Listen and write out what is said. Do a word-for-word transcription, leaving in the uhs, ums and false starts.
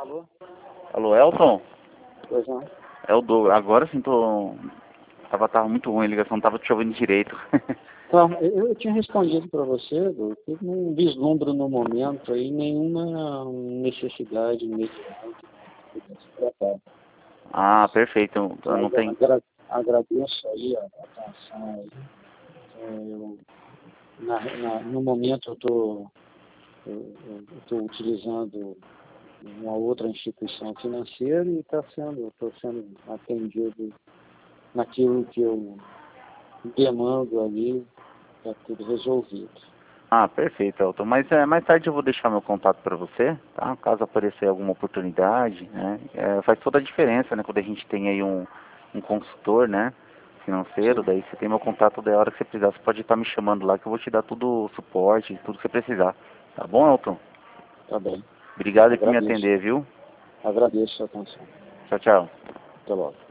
Alô? Alô, Elton? Pois não. É o Douglas. Agora sim tô... Tava, tava muito ruim a ligação, não tava te ouvindo direito. Então, eu, eu tinha respondido para você, Edu, que não vislumbro no momento aí nenhuma necessidade nesse momento de se tratar. Ah, perfeito. Eu não Mas tenho... agra agradeço aí a atenção aí. É, eu, na, na, no momento eu estou eu, eu tô utilizando uma outra instituição financeira e está sendo, estou sendo atendido naquilo que eu demando ali, está tudo resolvido. Ah, perfeito, Elton. Mas é, mais tarde eu vou deixar meu contato para você, tá? Caso aparecer alguma oportunidade, né? É, faz toda a diferença, né? Quando a gente tem aí um, um consultor, né? Financeiro, Sim, daí você tem meu contato da hora que você precisar. Você pode estar me chamando lá que eu vou te dar tudo o suporte, tudo que você precisar. Tá bom, Elton? tá bem. Obrigado por me Agradeço. atender, viu? Agradeço a atenção. Tchau, tchau. Até logo.